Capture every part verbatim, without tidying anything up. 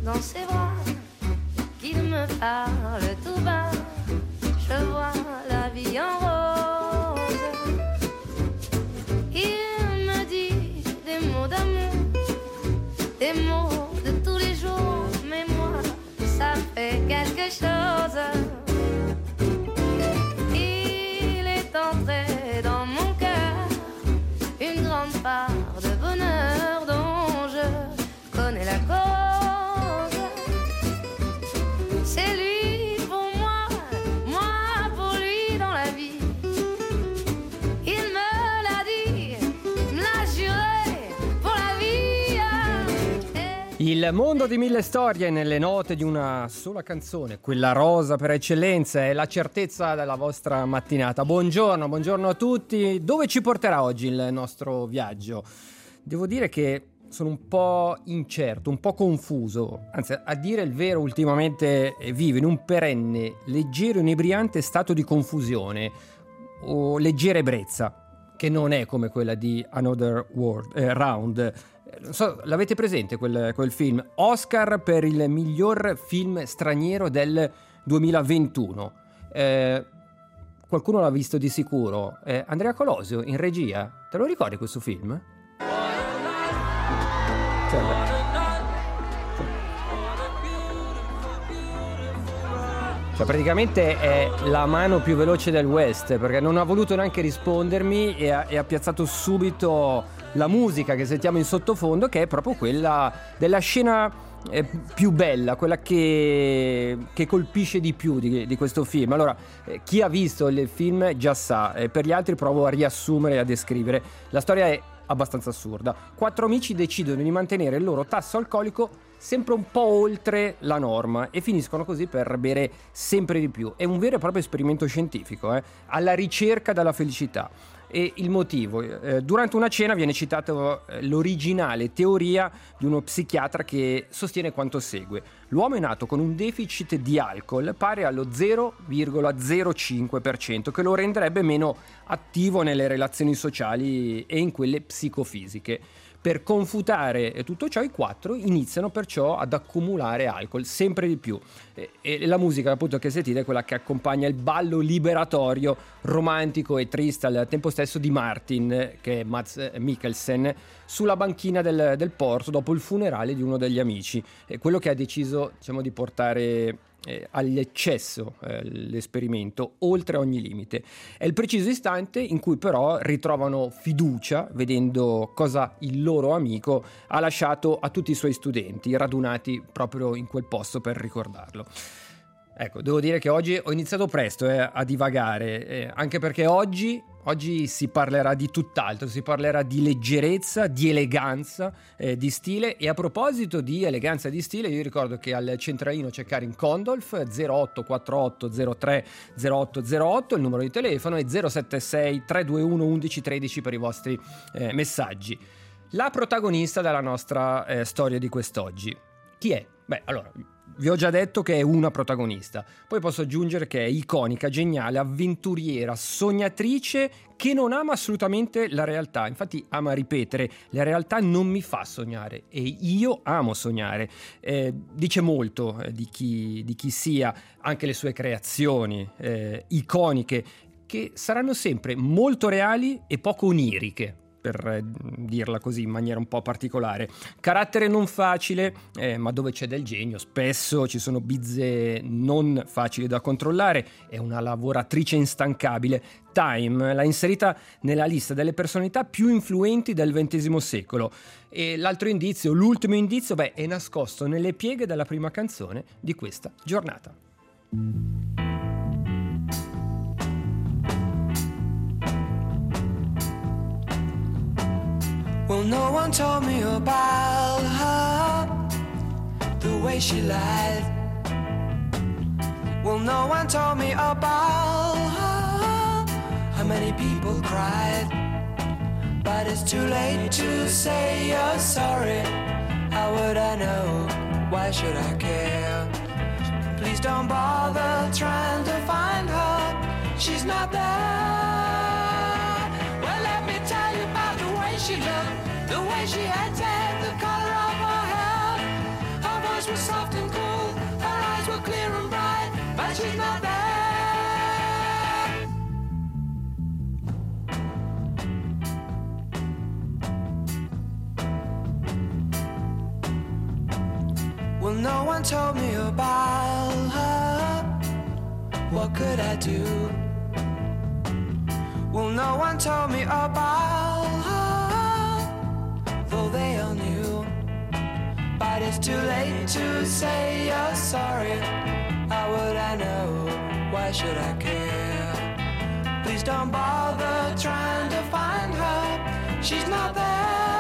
dans ses bras, qu'il me parle tout bas. Je vois la vie en rose. Il me dit des mots d'amour, des mots de tous les jours, mais moi, ça fait quelque chose. Il est entré dans mon cœur une grande part de bonheur dont je connais la cause. C'est lui pour moi, moi pour lui dans la vie. Il me l'a dit, me l'a juré pour la vie. Il mondo di mille storie nelle note di una sola canzone, quella rosa per eccellenza, è la certezza della vostra mattinata. Buongiorno, buongiorno a tutti. Dove ci porterà oggi il nostro viaggio? Devo dire che sono un po' incerto, un po' confuso, anzi, a dire il vero, ultimamente vivo in un perenne, leggero, inebriante stato di confusione o leggera ebbrezza, che non è come quella di Another World, eh, Round. Non so, l'avete presente quel, quel film? Oscar per il miglior film straniero del duemilaventuno. Eh, qualcuno l'ha visto di sicuro. Eh, Andrea Colosio in regia. Te lo ricordi questo film? Cioè, cioè praticamente è la mano più veloce del West, perché non ha voluto neanche rispondermi e ha, e ha piazzato subito la musica che sentiamo in sottofondo, che è proprio quella della scena eh, più bella, quella che, che colpisce di più di, di questo film. Allora, eh, chi ha visto il film già sa, eh, per gli altri provo a riassumere e a descrivere. La storia è abbastanza assurda. Quattro amici decidono di mantenere il loro tasso alcolico sempre un po' oltre la norma e finiscono così per bere sempre di più. È un vero e proprio esperimento scientifico, eh, alla ricerca della felicità. E il motivo, eh, durante una cena viene citata eh, l'originale teoria di uno psichiatra che sostiene quanto segue: l'uomo è nato con un deficit di alcol pari allo zero virgola zero cinque per cento, che lo renderebbe meno attivo nelle relazioni sociali e in quelle psicofisiche. Per confutare tutto ciò, i quattro iniziano perciò ad accumulare alcol sempre di più, e, e la musica appunto che sentite è quella che accompagna il ballo liberatorio, romantico e triste al tempo stesso di Martin, che è Mads Mikkelsen, sulla banchina del, del porto dopo il funerale di uno degli amici, è quello che ha deciso, diciamo, di portare Eh, all'eccesso eh, l'esperimento oltre ogni limite. È il preciso istante in cui però ritrovano fiducia vedendo cosa il loro amico ha lasciato a tutti i suoi studenti radunati proprio in quel posto per ricordarlo. Ecco, devo dire che oggi ho iniziato presto eh, a divagare, eh, anche perché oggi, oggi si parlerà di tutt'altro, si parlerà di leggerezza, di eleganza, eh, di stile. E a proposito di eleganza e di stile, io ricordo che al centralino c'è Karin Condolf, zero otto quattro otto zero tre zero otto zero otto, il numero di telefono, e zero sette sei tre due uno undici tredici per i vostri eh, messaggi. La protagonista della nostra eh, storia di quest'oggi, chi è? Beh, allora, vi ho già detto che è una protagonista, poi posso aggiungere che è iconica, geniale, avventuriera, sognatrice, che non ama assolutamente la realtà. Infatti ama ripetere: la realtà non mi fa sognare e io amo sognare. Eh, dice molto eh, di chi, di chi sia, anche le sue creazioni eh, iconiche, che saranno sempre molto reali e poco oniriche, per dirla così in maniera un po' particolare. Carattere non facile, eh, ma dove c'è del genio spesso ci sono bizze non facili da controllare. È una lavoratrice instancabile. Time l'ha inserita nella lista delle personalità più influenti del ventesimo secolo. E l'altro indizio, l'ultimo indizio, beh, è nascosto nelle pieghe della prima canzone di questa giornata. Well, no one told me about her, the way she lied. Well, no one told me about her, how many people cried. But it's too late to say you're sorry. How would I know? Why should I care? Please don't bother trying to find her. She's not there. Well, let me tell you about the way she looked, the way she acted, the color of her hair. Her voice voice was soft and cool, her eyes were clear and bright, but she's not there. Well, no one told me about her. What could I do? Well, no one told me about her, though they all knew. But it's too late to say you're sorry. How would I know? Why should I care? Please don't bother trying to find her. She's not there.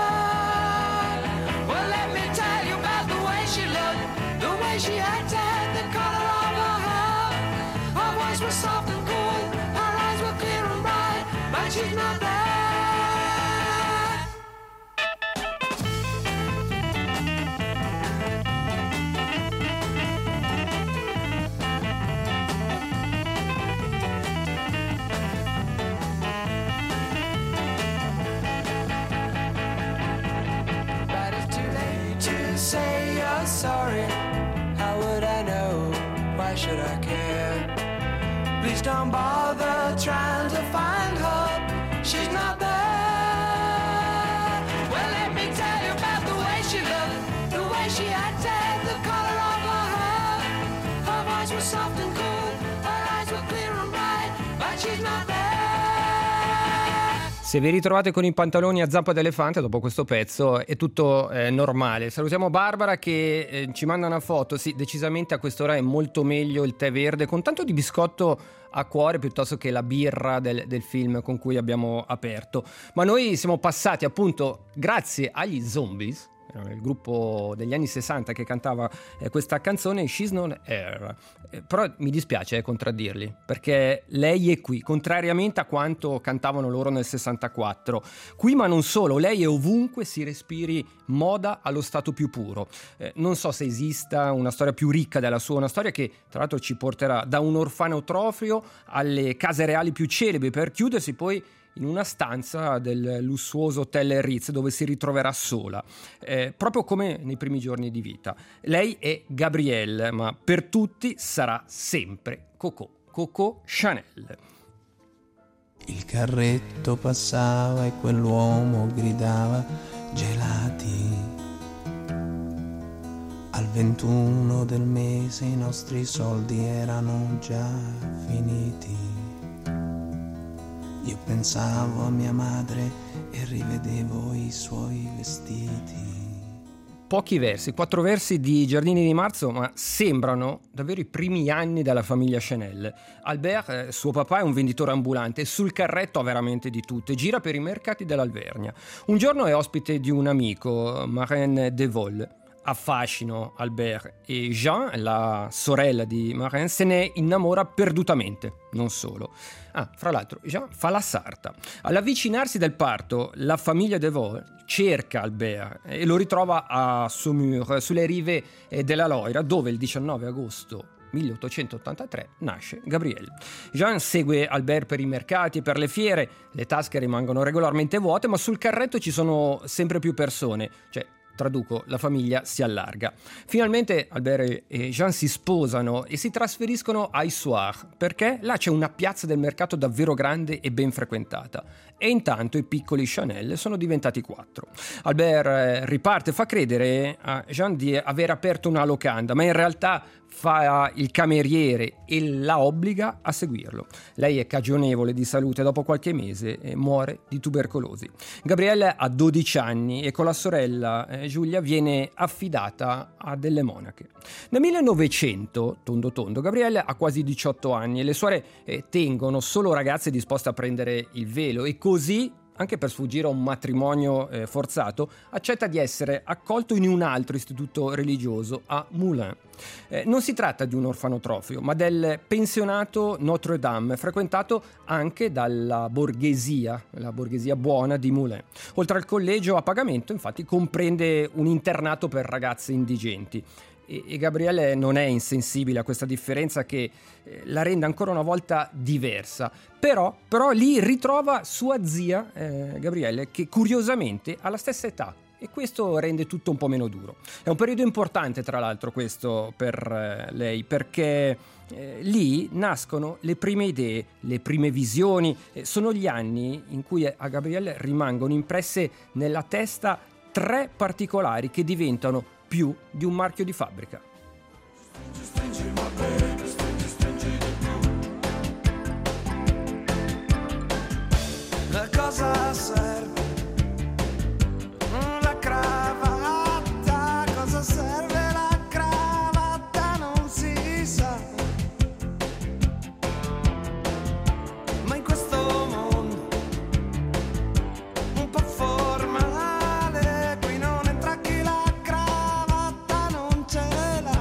Well, let me tell you about the way she looked, the way she acted, the color of her hair. Her voice was soft and cool, her eyes were clear and bright, but she's not there. But it's too late to say you're sorry. How would I know? Why should I care? Please don't bother trying to find her. She's not there. Well, let me tell you about the way she looked, the way she acted, the color of her hair. Her voice was soft and cool, her eyes were clear and bright, but she's not there. Se vi ritrovate con i pantaloni a zampa d'elefante dopo questo pezzo è tutto eh, normale. Salutiamo Barbara che eh, ci manda una foto. Sì, decisamente a quest'ora è molto meglio il tè verde con tanto di biscotto a cuore piuttosto che la birra del, del film con cui abbiamo aperto. Ma noi siamo passati appunto grazie agli Zombies, il gruppo degli anni sessanta che cantava eh, questa canzone, She's Not Here. Eh, però mi dispiace eh, contraddirli, perché lei è qui, contrariamente a quanto cantavano loro nel sessantaquattro. Qui, ma non solo, lei è ovunque si respiri moda allo stato più puro. Eh, non so se esista una storia più ricca della sua, una storia che tra l'altro ci porterà da un orfanotrofio alle case reali più celebri, per chiudersi poi in una stanza del lussuoso Hotel Ritz dove si ritroverà sola, eh, proprio come nei primi giorni di vita. Lei è Gabrielle, ma per tutti sarà sempre Coco, Coco Chanel. Il carretto passava e quell'uomo gridava gelati. Al ventuno del mese i nostri soldi erano già finiti. Io pensavo a mia madre e rivedevo i suoi vestiti. Pochi versi, quattro versi di Giardini di Marzo, ma sembrano davvero i primi anni della famiglia Chanel. Albert, eh, suo papà, è un venditore ambulante e sul carretto ha veramente di tutto e gira per i mercati dell'Alvernia. Un giorno è ospite di un amico, Marraine Devol. Affascino Albert e Jean, la sorella di Marraine, se ne innamora perdutamente, non solo. Ah, fra l'altro, Jean fa la sarta. All'avvicinarsi del parto, la famiglia Devol cerca Albert e lo ritrova a Saumur, sulle rive della Loira, dove il diciannove agosto milleottocentottantatré nasce Gabrielle. Jean segue Albert per i mercati e per le fiere, le tasche rimangono regolarmente vuote, ma sul carretto ci sono sempre più persone, cioè traduco, la famiglia si allarga. Finalmente Albert e Jean si sposano e si trasferiscono a Issoire, perché là c'è una piazza del mercato davvero grande e ben frequentata. E intanto i piccoli Chanel sono diventati quattro. Albert riparte, fa credere a Jean di aver aperto una locanda, ma in realtà fa il cameriere e la obbliga a seguirlo. Lei è cagionevole di salute, dopo qualche mese muore di tubercolosi. Gabrielle ha dodici anni e con la sorella eh, Giulia viene affidata a delle monache. Nel millenovecento, tondo tondo, Gabrielle ha quasi diciotto anni e le suore eh, tengono solo ragazze disposte a prendere il velo e così, anche per sfuggire a un matrimonio eh, forzato, accetta di essere accolto in un altro istituto religioso a Moulins. Eh, non si tratta di un orfanotrofio, ma del pensionato Notre Dame, frequentato anche dalla borghesia, la borghesia buona di Moulins. Oltre al collegio a pagamento, infatti, comprende un internato per ragazze indigenti. E Gabrielle non è insensibile a questa differenza che eh, la rende ancora una volta diversa, però, però lì ritrova sua zia eh, Gabrielle, che curiosamente ha la stessa età e questo rende tutto un po' meno duro. È un periodo importante, tra l'altro, questo per eh, lei, perché eh, lì nascono le prime idee, le prime visioni. Eh, sono gli anni in cui a Gabrielle rimangono impresse nella testa tre particolari che diventano più di un marchio di fabbrica. Cosa serve la cravatta? Cosa serve la cravatta? Non si sa. Ma in questo mondo un po' formale, qui non entra chi la cravatta non ce l'ha.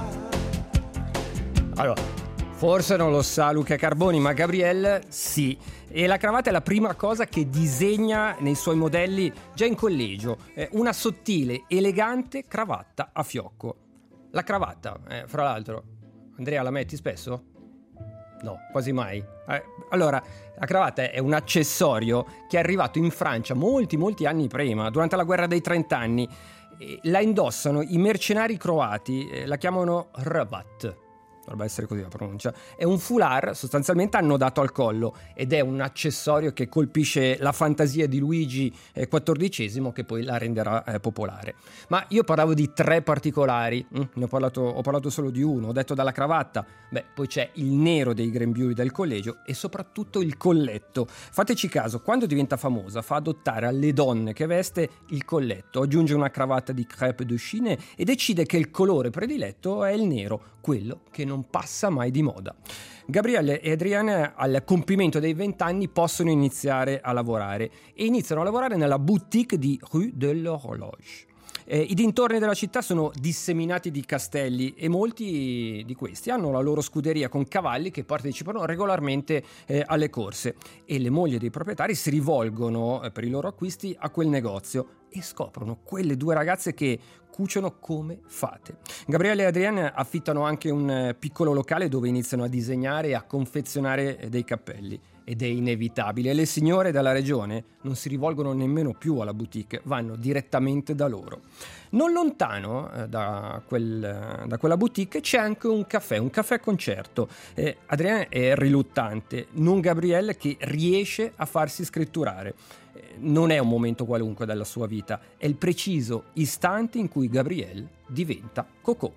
Allora, forse non lo sa Luca Carboni, ma Gabrielle sì. E la cravatta è la prima cosa che disegna nei suoi modelli già in collegio. Eh, una sottile, elegante cravatta a fiocco. La cravatta, eh, fra l'altro, Andrea, la metti spesso? No, quasi mai. Eh, allora, la cravatta è un accessorio che è arrivato in Francia molti, molti anni prima, durante la guerra dei trent'anni. Eh, la indossano i mercenari croati, eh, la chiamano Hrvat. Dovrebbe essere così la pronuncia. È un foulard sostanzialmente annodato al collo ed è un accessorio che colpisce la fantasia di Luigi quattordicesimo, che poi la renderà eh, popolare. Ma io parlavo di tre particolari, mm, ne ho parlato, ho parlato solo di uno, ho detto dalla cravatta, beh, poi c'è il nero dei grembiuli del collegio e soprattutto il colletto. Fateci caso, quando diventa famosa fa adottare alle donne che veste il colletto, aggiunge una cravatta di crêpe de Chine e decide che il colore prediletto è il nero, quello che non passa mai di moda. Gabrielle e Adrienne al compimento dei vent'anni possono iniziare a lavorare e iniziano a lavorare nella boutique di Rue de l'Horloge. Eh, I dintorni della città sono disseminati di castelli e molti di questi hanno la loro scuderia con cavalli che partecipano regolarmente eh, alle corse, e le mogli dei proprietari si rivolgono eh, per i loro acquisti a quel negozio e scoprono quelle due ragazze che cuciono come fate. Gabrielle e Adrienne affittano anche un eh, piccolo locale dove iniziano a disegnare e a confezionare eh, dei cappelli. Ed è inevitabile, le signore della regione non si rivolgono nemmeno più alla boutique, vanno direttamente da loro. Non lontano eh, da, quel, da quella boutique c'è anche un caffè, un caffè concerto. Eh, Adrienne è riluttante, non Gabrielle, che riesce a farsi scritturare. Eh, non è un momento qualunque della sua vita, è il preciso istante in cui Gabrielle diventa Coco.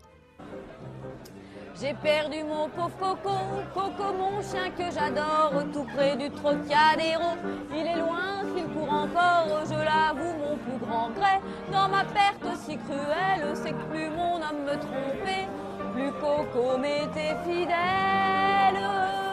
J'ai perdu mon pauvre Coco, Coco mon chien que j'adore, tout près du Trocadéro. Il est loin, s'il court encore, je l'avoue mon plus grand regret. Dans ma perte si cruelle, c'est que plus mon homme me trompait, plus Coco m'était fidèle.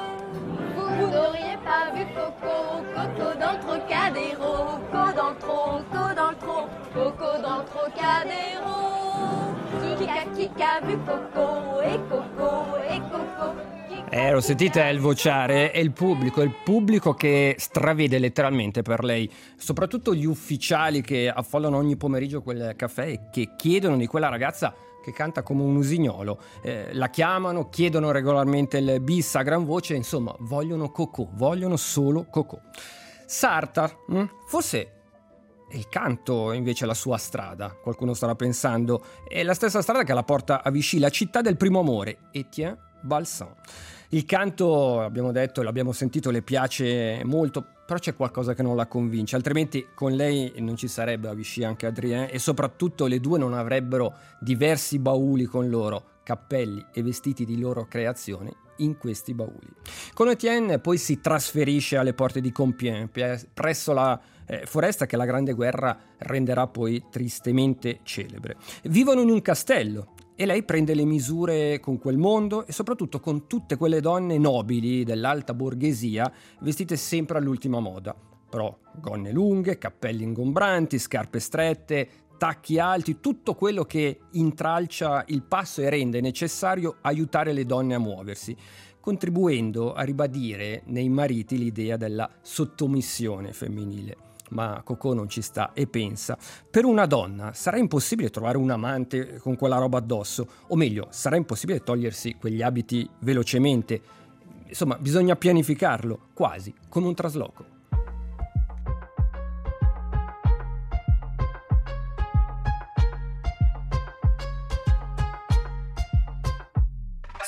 Vous n'auriez pas vu Coco, Coco dans le Trocadéro, Coco dans le tro, Coco dans le tro, Coco dans le Trocadéro. Kika Kika vu Coco e Coco e Coco. Eh, lo sentite il vociare? È il pubblico, è il pubblico che stravede letteralmente per lei, soprattutto gli ufficiali che affollano ogni pomeriggio quel caffè e che chiedono di quella ragazza che canta come un usignolo. Eh, la chiamano, chiedono regolarmente il bis a gran voce, insomma, vogliono Coco, vogliono solo Coco. Sarta, hm? forse è il canto invece la sua strada, qualcuno starà pensando, è la stessa strada che la porta a Vichy, la città del primo amore, Etienne Balsan. Il canto, abbiamo detto, l'abbiamo sentito, le piace molto, però c'è qualcosa che non la convince, altrimenti con lei non ci sarebbe a Vichy anche Adrien, e soprattutto le due non avrebbero diversi bauli con loro, cappelli e vestiti di loro creazione in questi bauli. Con Etienne poi si trasferisce alle porte di Compiègne, presso la eh, foresta che la Grande Guerra renderà poi tristemente celebre. Vivono in un castello e lei prende le misure con quel mondo e soprattutto con tutte quelle donne nobili dell'alta borghesia vestite sempre all'ultima moda, però gonne lunghe, cappelli ingombranti, scarpe strette, tacchi alti, tutto quello che intralcia il passo e rende necessario aiutare le donne a muoversi, contribuendo a ribadire nei mariti l'idea della sottomissione femminile. Ma Coco non ci sta e pensa: per una donna sarà impossibile trovare un amante con quella roba addosso, o meglio, sarà impossibile togliersi quegli abiti velocemente. Insomma, bisogna pianificarlo, quasi come un trasloco.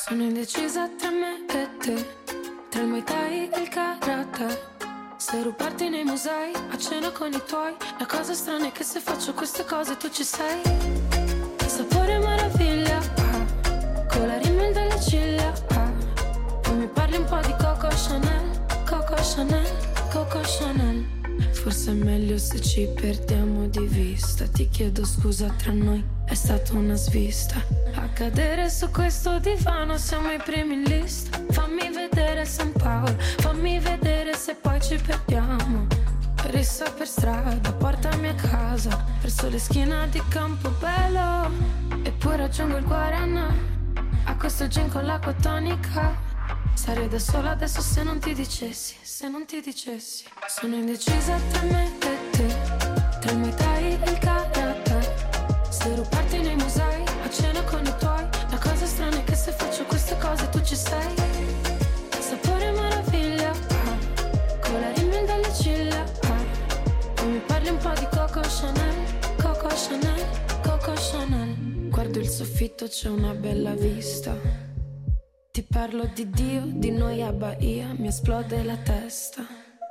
Sono indecisa tra me e te, tra il Muay Thai e il karate. Se rubarti nei musei, a cena con i tuoi. La cosa strana è che se faccio queste cose tu ci sei. Sapore meraviglia, ah, con la rimel delle ciglia, ah. Poi mi parli un po' di Coco Chanel, Coco Chanel, Coco Chanel. Forse è meglio se ci perdiamo di vista. Ti chiedo scusa, tra noi è stata una svista. A cadere su questo divano siamo i primi in lista. Fammi vedere San Paolo, fammi vedere se poi ci perdiamo. Rissa per strada, portami a casa, verso le schiena di Campobello. E poi raggiungo il Guaraná, a questo gin con l'acqua tonica. Sarei da sola adesso se non ti dicessi, se non ti dicessi. Sono indecisa tra me e te, tra il Muay Thai e il karate. Se rubarti nei musei, a cena con i tuoi. La cosa strana è che se faccio queste cose tu ci sei. Sapore meraviglia, ah, con la rimel delle ciglia, ah. Poi mi parli un po' di Coco Chanel, Coco Chanel, Coco Chanel. Guardo il soffitto, c'è una bella vista. Ti parlo di Dio, di noi a Bahia, mi esplode la testa.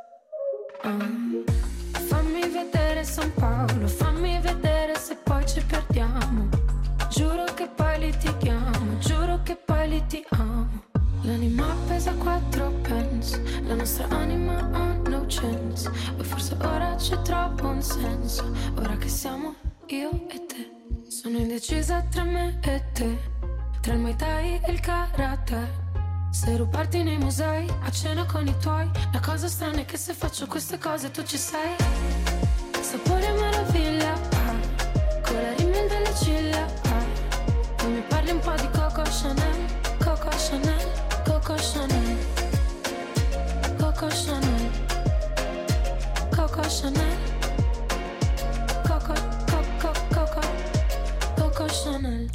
Uh. Fammi vedere San Paolo, fammi vedere se poi ci perdiamo. Giuro che poi litighiamo, giuro che poi litighiamo. L'anima pesa quattro pence, la nostra anima ha no chance. O forse ora ci trovo un senso, ora che siamo io e te. Sono indecisa tra me e te, tra il Muay Thai e il karate. Se rubarti nei musei, a cena con i tuoi. La cosa strana è che se faccio queste cose tu ci sei. Sapore meraviglia, ah, con la rimel delle ciglia, ah. Poi mi parli un po' di Coco Chanel, Coco Chanel, Coco Chanel, Coco Chanel, Coco Chanel, Coco, Coco, Coco, Coco Chanel.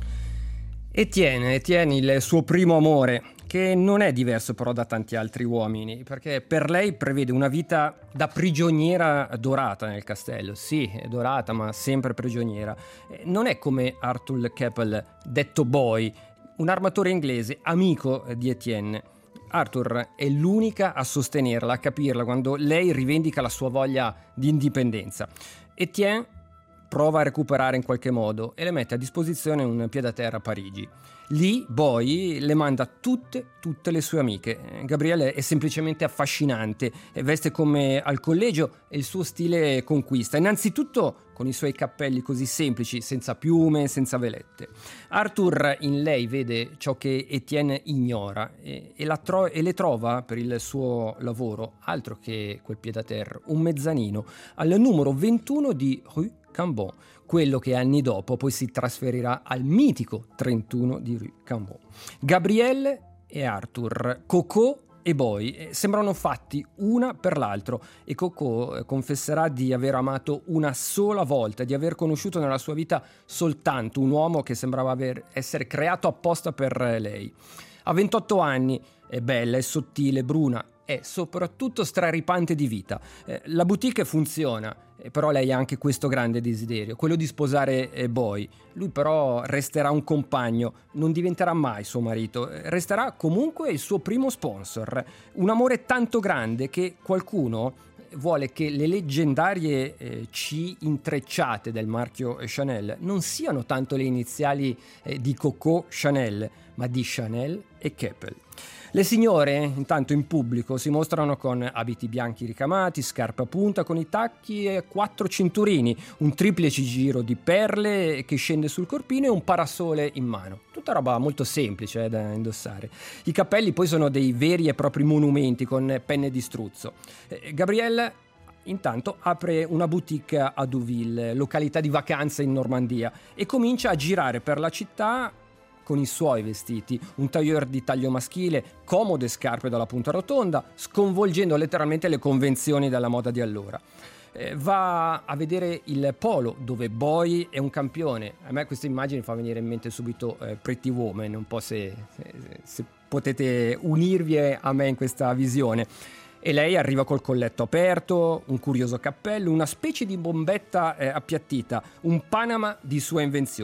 Etienne, Etienne, il suo primo amore, che non è diverso però da tanti altri uomini, perché per lei prevede una vita da prigioniera dorata nel castello. Sì, è dorata, ma sempre prigioniera. Non è come Arthur Keppel, detto Boy, un armatore inglese, amico di Etienne. Arthur è l'unica a sostenerla, a capirla quando lei rivendica la sua voglia di indipendenza. Etienne prova a recuperare in qualche modo e le mette a disposizione un pied-à-terre a Parigi. Lì Boy le manda tutte, tutte le sue amiche. Gabrielle è semplicemente affascinante, veste come al collegio e il suo stile conquista. Innanzitutto con i suoi cappelli così semplici, senza piume, senza velette. Arthur in lei vede ciò che Etienne ignora e, e, la tro- e le trova per il suo lavoro, altro che quel pied-à-terre, un mezzanino al numero ventuno di Rue Cambon, quello che anni dopo poi si trasferirà al mitico trentuno di Rue Cambon. Gabrielle e Arthur, Coco e Boy sembrano fatti una per l'altro, e Coco confesserà di aver amato una sola volta, di aver conosciuto nella sua vita soltanto un uomo che sembrava aver, essere creato apposta per lei. Ha ventotto anni, è bella, è sottile, bruna, è soprattutto straripante di vita. Eh, la boutique funziona, eh, però lei ha anche questo grande desiderio, quello di sposare eh, Boy. Lui però resterà un compagno, non diventerà mai suo marito, eh, resterà comunque il suo primo sponsor. Un amore tanto grande che qualcuno vuole che le leggendarie eh, C intrecciate del marchio Chanel non siano tanto le iniziali eh, di Coco Chanel, ma di Chanel e Keppel. Le signore, intanto in pubblico, si mostrano con abiti bianchi ricamati, scarpe a punta con i tacchi e quattro cinturini, un triplice giro di perle che scende sul corpino e un parasole in mano. Tutta roba molto semplice eh, da indossare. I cappelli poi sono dei veri e propri monumenti con penne di struzzo. Eh, Gabrielle intanto apre una boutique a Deauville, località di vacanza in Normandia, e comincia a girare per la città con i suoi vestiti, un tailleur di taglio maschile, comode scarpe dalla punta rotonda, sconvolgendo letteralmente le convenzioni della moda di allora. Eh, va a vedere il polo dove Boy è un campione. A me questa immagine fa venire in mente subito eh, Pretty Woman, un po' se, se, se potete unirvi a me in questa visione. E lei arriva col colletto aperto, un curioso cappello, una specie di bombetta eh, appiattita, un Panama di sua invenzione.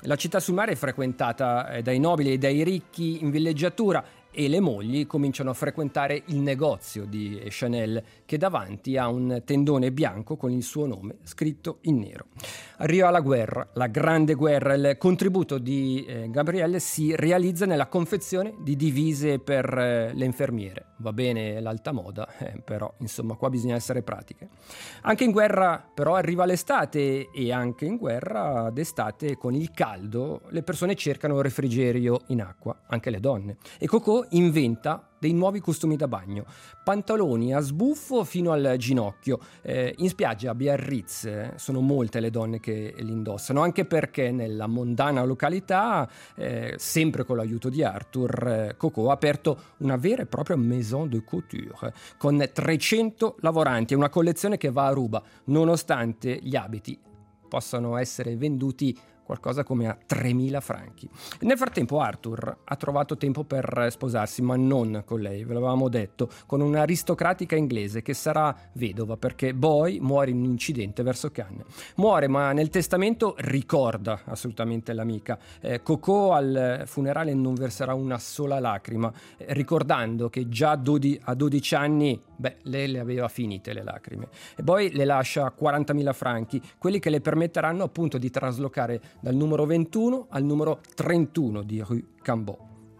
La città sul mare è frequentata eh, dai nobili e dai ricchi in villeggiatura, e le mogli cominciano a frequentare il negozio di Chanel, che davanti ha un tendone bianco con il suo nome scritto in nero. Arriva la guerra, la grande guerra. Il contributo di eh, Gabrielle si realizza nella confezione di divise per eh, le infermiere. Va bene l'alta moda, eh, però insomma qua bisogna essere pratiche. Anche in guerra però arriva l'estate, e anche in guerra d'estate con il caldo le persone cercano refrigerio in acqua, anche le donne. E Coco inventa dei nuovi costumi da bagno, pantaloni a sbuffo fino al ginocchio. Eh, in spiaggia a Biarritz eh, sono molte le donne che li indossano, anche perché nella mondana località, eh, sempre con l'aiuto di Arthur, eh, Coco ha aperto una vera e propria maison de couture con trecento lavoranti, e una collezione che va a ruba, nonostante gli abiti possano essere venduti qualcosa come a tremila franchi. Nel frattempo Arthur ha trovato tempo per sposarsi, ma non con lei, ve l'avevamo detto, con un'aristocratica inglese che sarà vedova perché Boy muore in un incidente verso Cannes. Muore, ma nel testamento ricorda assolutamente l'amica. Eh, Coco al funerale non verserà una sola lacrima, eh, ricordando che già dodi- a dodici anni, beh, lei le aveva finite le lacrime. E Boy le lascia quarantamila franchi, quelli che le permetteranno appunto di traslocare dal numero ventuno al numero trentuno di Rue Cambon.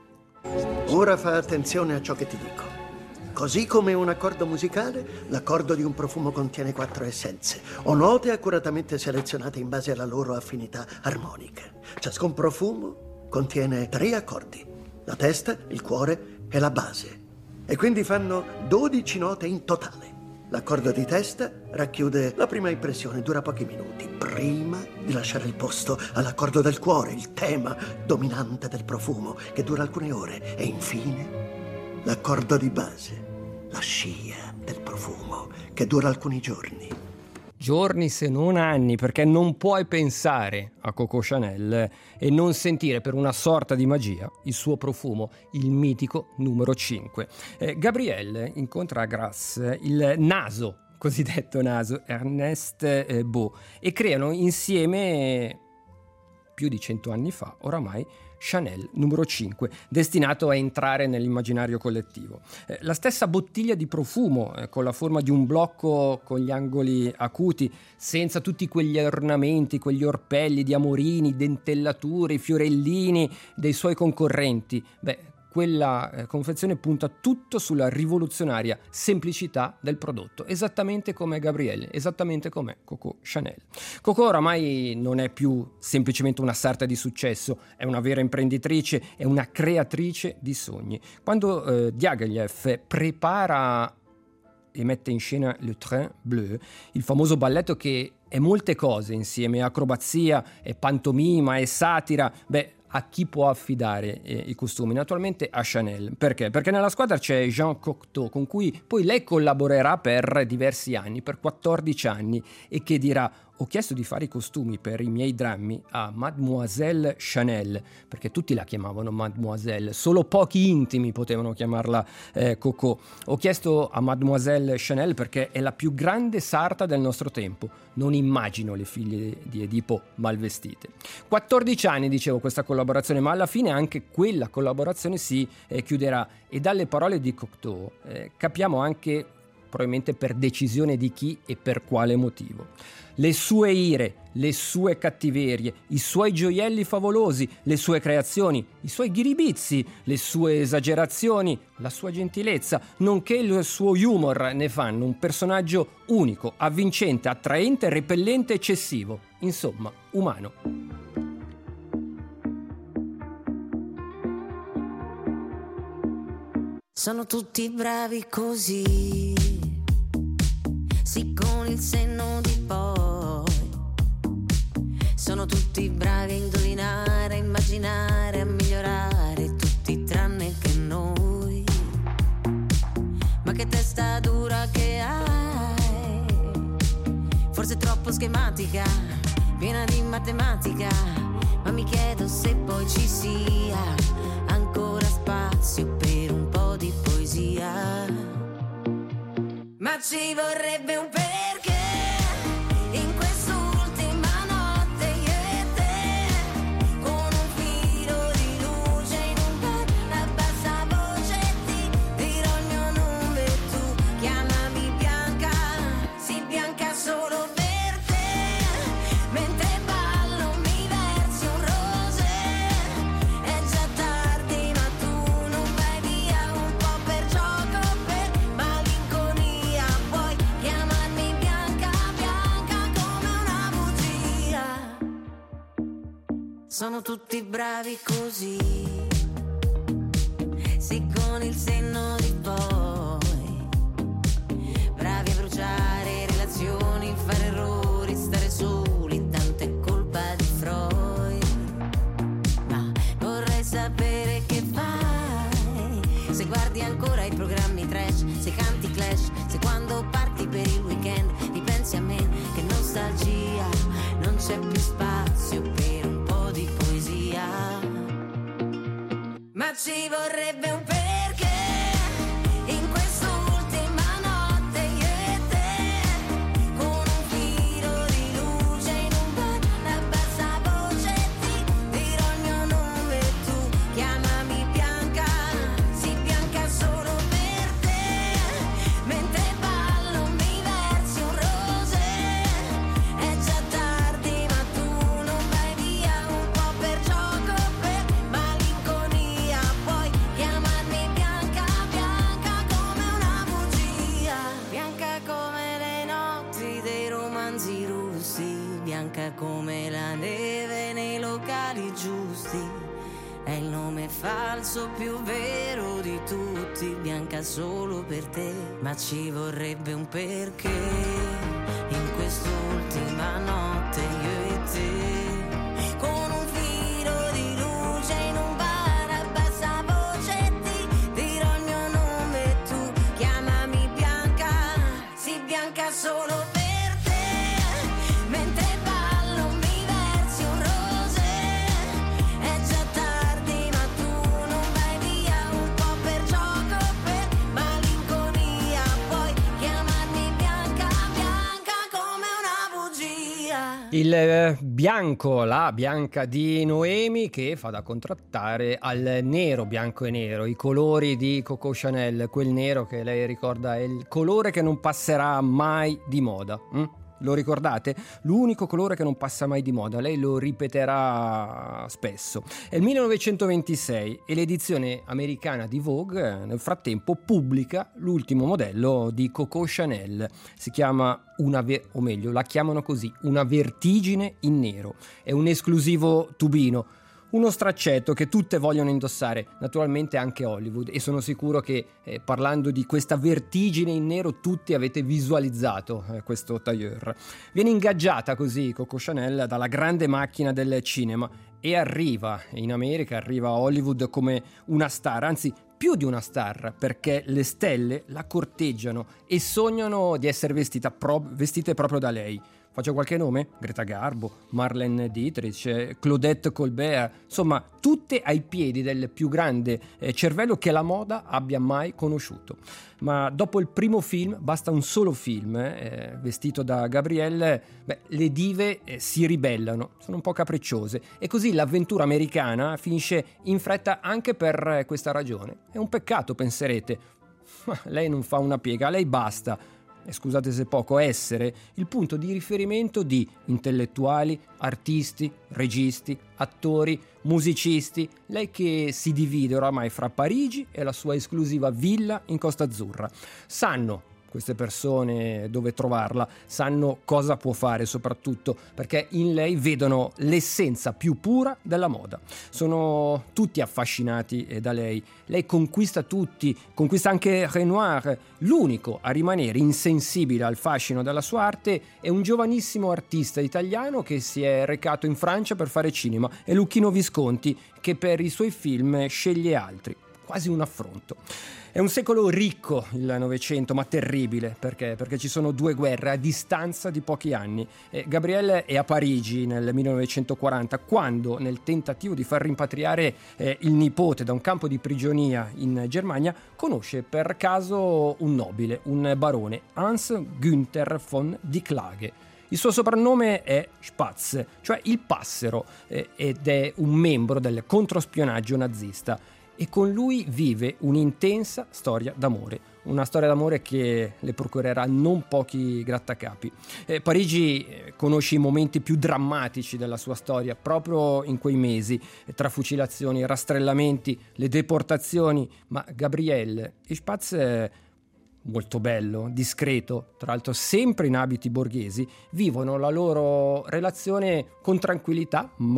Ora fa attenzione a ciò che ti dico. Così come un accordo musicale, l'accordo di un profumo contiene quattro essenze o note accuratamente selezionate in base alla loro affinità armonica. Ciascun profumo contiene tre accordi: la testa, il cuore e la base. E quindi fanno dodici note in totale. L'accordo di testa racchiude la prima impressione, dura pochi minuti, prima di lasciare il posto all'accordo del cuore, il tema dominante del profumo, che dura alcune ore. E infine l'accordo di base, la scia del profumo, che dura alcuni giorni. Giorni se non anni, perché non puoi pensare a Coco Chanel e non sentire per una sorta di magia il suo profumo, il mitico numero cinque. Eh, Gabrielle incontra a Grasse il naso, cosiddetto naso, Ernest eh, Beau, e creano insieme, più di cento anni fa oramai, Chanel numero cinque, destinato a entrare nell'immaginario collettivo. Eh, la stessa bottiglia di profumo, eh, con la forma di un blocco con gli angoli acuti, senza tutti quegli ornamenti, quegli orpelli di amorini, dentellature, fiorellini dei suoi concorrenti. Beh, quella eh, confezione punta tutto sulla rivoluzionaria semplicità del prodotto, esattamente come Gabrielle, esattamente come Coco Chanel. Coco oramai non è più semplicemente una sarta di successo, è una vera imprenditrice, è una creatrice di sogni. Quando eh, Diaghilev prepara e mette in scena Le Train Bleu, il famoso balletto che è molte cose insieme, acrobazia, è pantomima, è satira, beh, a chi può affidare eh, i costumi? Naturalmente a Chanel. Perché? Perché nella squadra c'è Jean Cocteau, con cui poi lei collaborerà per diversi anni, per quattordici anni, e che dirà: ho chiesto di fare i costumi per i miei drammi a Mademoiselle Chanel, perché tutti la chiamavano Mademoiselle, solo pochi intimi potevano chiamarla eh, Coco. Ho chiesto a Mademoiselle Chanel perché è la più grande sarta del nostro tempo. Non immagino le figlie di Edipo mal vestite. quattordici anni, dicevo, questa collaborazione, ma alla fine anche quella collaborazione si eh, chiuderà, e dalle parole di Cocteau eh, capiamo anche probabilmente per decisione di chi e per quale motivo. Le sue ire, le sue cattiverie, i suoi gioielli favolosi, le sue creazioni, i suoi ghiribizzi, le sue esagerazioni, la sua gentilezza, nonché il suo humor ne fanno un personaggio unico, avvincente, attraente, repellente, eccessivo, insomma, umano. Sono tutti bravi così, sì, con il senno di poi. Sono tutti bravi a indovinare, a immaginare, a migliorare, tutti tranne che noi. Ma che testa dura che hai, forse troppo schematica, piena di matematica. Ma mi chiedo se poi ci sia ancora spazio per un po' di poesia. Ma ci vorrebbe un perché in quest'ultima notte io e te sono tutti bravi così. Sì, con il senno di poi, bravi a bruciare relazioni, fare errori, stare soli, intanto è colpa di Freud. Ma vorrei sapere che fai, se guardi ancora i programmi trash, se canti Clash, se quando parti per il weekend ripensi a me, che nostalgia, non c'è più spazio per un po' di poesia. Ma ci vorrebbe un perché in quest'ultima notte io e te, con un filo di luce in un bar, a bassa voce ti dirò il mio nome e tu chiamami Bianca, sì Bianca solo per te, mentre ballo mi versi un rosé, è già tardi ma tu non vai via, un po' per gioco, per malinconia, puoi chiamarmi Bianca, bianca come una bugia, bianca come le notti dei romanzi russi, bianca come la neve nei locali giusti, è il nome falso più vero di tutti, bianca solo per te, ma ci vorrebbe un perché in quest'ultima notte io e te, con un filo di luce in un bar, a bassa voce ti dirò il mio nome e tu chiamami Bianca, sì Bianca solo per te, mentre ballo mi versi un rosé, è già tardi ma tu non vai via, un po' per gioco, per malinconia, puoi chiamarmi Bianca, bianca come una bugia. Il eh, bianco, la Bianca di Noemi, che fa da contrattare al nero, bianco e nero, i colori di Coco Chanel, quel nero che lei ricorda è il colore che non passerà mai di moda. hm? Lo ricordate? L'unico colore che non passa mai di moda, lei lo ripeterà spesso. È il millenovecentoventisei e l'edizione americana di Vogue nel frattempo pubblica l'ultimo modello di Coco Chanel. Si chiama una ve- o meglio, la chiamano così, una vertigine in nero. È un esclusivo tubino. Uno straccetto che tutte vogliono indossare, naturalmente anche Hollywood, e sono sicuro che eh, parlando di questa vertigine in nero tutti avete visualizzato eh, questo tailleur. Viene ingaggiata così Coco Chanel dalla grande macchina del cinema e arriva in America, arriva a Hollywood come una star, anzi più di una star, perché le stelle la corteggiano e sognano di essere vestita pro- vestite proprio da lei. Faccio qualche nome? Greta Garbo, Marlene Dietrich, Claudette Colbert, insomma tutte ai piedi del più grande eh, cervello che la moda abbia mai conosciuto. Ma dopo il primo film, basta un solo film, eh, vestito da Gabrielle, beh, le dive eh, si ribellano, sono un po' capricciose e così l'avventura americana finisce in fretta anche per eh, questa ragione. È un peccato, penserete, ma lei non fa una piega, a lei basta, e scusate se poco, essere il punto di riferimento di intellettuali, artisti, registi, attori, musicisti, lei che si divide oramai fra Parigi e la sua esclusiva villa in Costa Azzurra. Sanno queste persone dove trovarla, sanno cosa può fare soprattutto, perché in lei vedono l'essenza più pura della moda. Sono tutti affascinati da lei. Lei conquista tutti, conquista anche Renoir. L'unico a rimanere insensibile al fascino della sua arte è un giovanissimo artista italiano che si è recato in Francia per fare cinema, è Luchino Visconti, che per i suoi film sceglie altri. Quasi un affronto. È un secolo ricco il Novecento, ma terribile, perché? Perché ci sono due guerre a distanza di pochi anni. Eh, Gabrielle è a Parigi nel millenovecentoquaranta, quando nel tentativo di far rimpatriare eh, il nipote da un campo di prigionia in Germania, conosce per caso un nobile, un barone, Hans Günther von Dicklage. Il suo soprannome è Spatz, cioè il passero, eh, ed è un membro del controspionaggio nazista. E con lui vive un'intensa storia d'amore, una storia d'amore che le procurerà non pochi grattacapi. Eh, Parigi eh, conosce i momenti più drammatici della sua storia proprio in quei mesi, eh, tra fucilazioni, rastrellamenti, le deportazioni, ma Gabrielle e Spatz, eh, molto bello, discreto, tra l'altro sempre in abiti borghesi, vivono la loro relazione con tranquillità, ma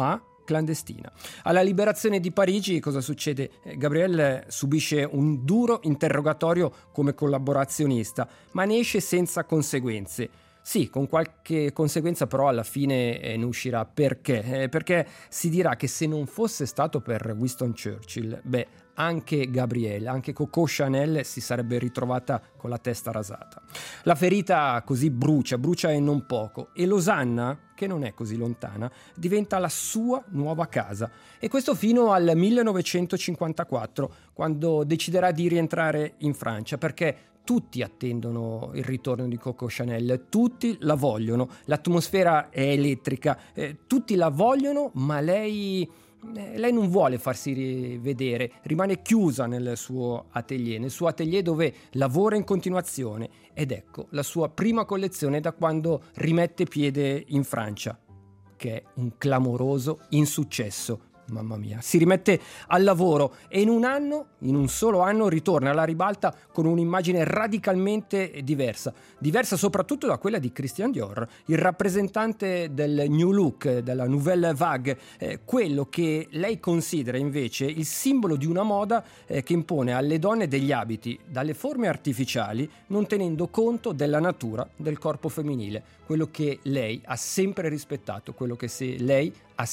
clandestina. Alla liberazione di Parigi cosa succede? Gabrielle subisce un duro interrogatorio come collaborazionista, ma ne esce senza conseguenze. Sì, con qualche conseguenza però alla fine eh, ne uscirà. Perché? Eh, perché si dirà che se non fosse stato per Winston Churchill, beh, anche Gabrielle, anche Coco Chanel si sarebbe ritrovata con la testa rasata. La ferita così brucia, brucia e non poco, e Losanna, che non è così lontana, diventa la sua nuova casa. E questo fino al millenovecentocinquantaquattro, quando deciderà di rientrare in Francia, perché tutti attendono il ritorno di Coco Chanel, tutti la vogliono, l'atmosfera è elettrica, eh, tutti la vogliono, ma lei... Lei non vuole farsi vedere, rimane chiusa nel suo atelier, nel suo atelier dove lavora in continuazione, ed ecco la sua prima collezione da quando rimette piede in Francia, che è un clamoroso insuccesso. Mamma mia, si rimette al lavoro e in un anno, in un solo anno, ritorna alla ribalta con un'immagine radicalmente diversa, diversa soprattutto da quella di Christian Dior, il rappresentante del New Look, della Nouvelle Vague, eh, quello che lei considera invece il simbolo di una moda eh, che impone alle donne degli abiti dalle forme artificiali, non tenendo conto della natura del corpo femminile, quello che lei ha sempre rispettato, quello che se lei ha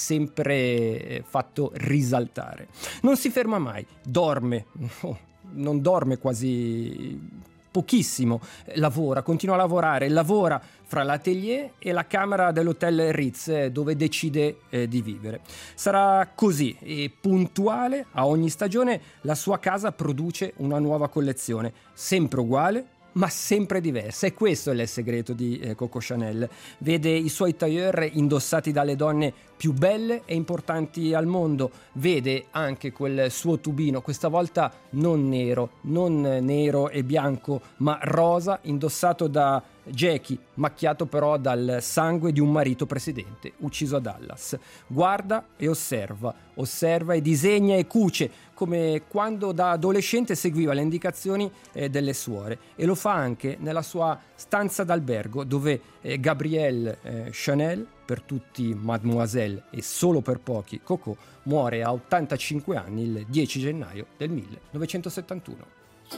sempre fatto risaltare. Non si ferma mai, dorme, oh, non dorme quasi pochissimo, lavora, continua a lavorare, lavora fra l'atelier e la camera dell'hotel Ritz dove decide eh, di vivere. Sarà così, e puntuale a ogni stagione la sua casa produce una nuova collezione, sempre uguale, ma sempre diversa, e questo è il segreto di eh, Coco Chanel. Vede i suoi tailleur indossati dalle donne più belle e importanti al mondo, vede anche quel suo tubino, questa volta non nero, non nero e bianco, ma rosa, indossato da Jackie, macchiato però dal sangue di un marito presidente ucciso a Dallas. Guarda e osserva, osserva e disegna e cuce, come quando da adolescente seguiva le indicazioni eh, delle suore, e lo fa anche nella sua stanza d'albergo dove eh, Gabrielle eh, Chanel, per tutti Mademoiselle e solo per pochi Coco, muore a ottantacinque anni il dieci gennaio del millenovecentosettantuno.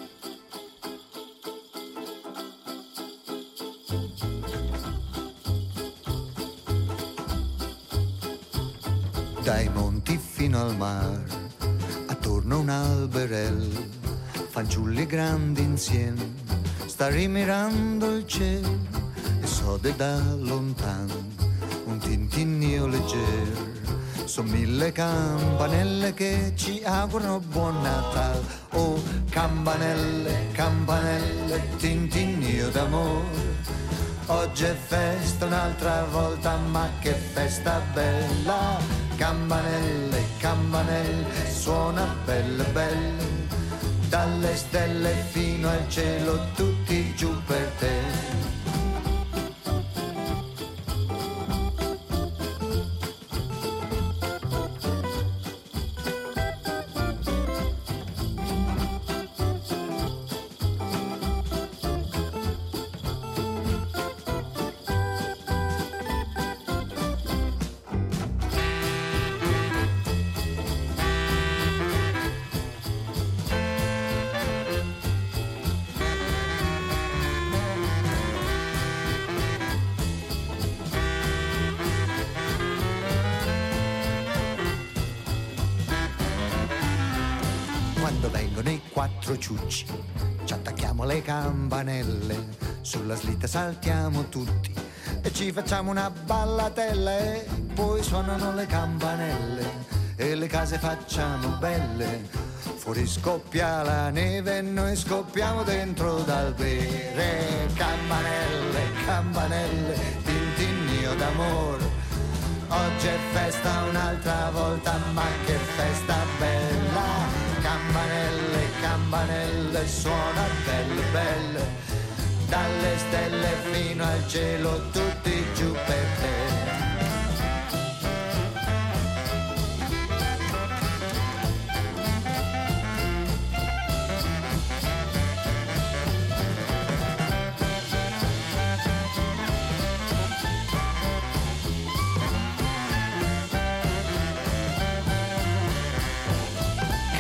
Dai monti fino al mare, attorno a un alberello, fanciulli grandi insieme, sta rimirando il cielo e sode da lontano un tintinnio leggero. Sono mille campanelle che ci augurano buon Natale. Oh, campanelle, campanelle, tintinnio d'amore. Oggi è festa un'altra volta, ma che festa bella. Campanelle, campanelle, suona belle belle, dalle stelle fino al cielo, tutti giù per te. Quando vengono i quattro ciucci, ci attacchiamo le campanelle, sulla slitta saltiamo tutti e ci facciamo una ballatella, e poi suonano le campanelle e le case facciamo belle. Fuori scoppia la neve e noi scoppiamo dentro dal bere. Campanelle, campanelle, tintinnio d'amore. Oggi è festa un'altra volta, ma che festa bella. Campanelle, campanelle, suona belle belle, dalle stelle fino al cielo, tutti giù per te.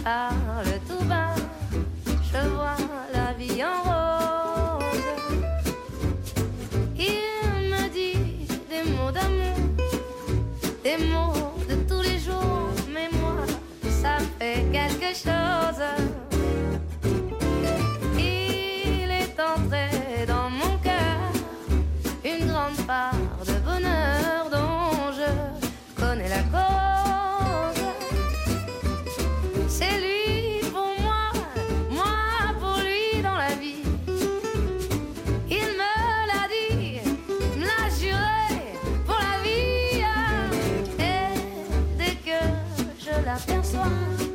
parle tout bas, je vois la vie en rose. Il me dit des mots d'amour, des mots de tous les jours, mais moi, ça fait quelque chose. Il est entré dans mon cœur une grande part de bonheur dont je connais la cause. C'est lui pour moi, moi pour lui dans la vie. Il me l'a dit, me l'a juré pour la vie. Et dès que je l'aperçois,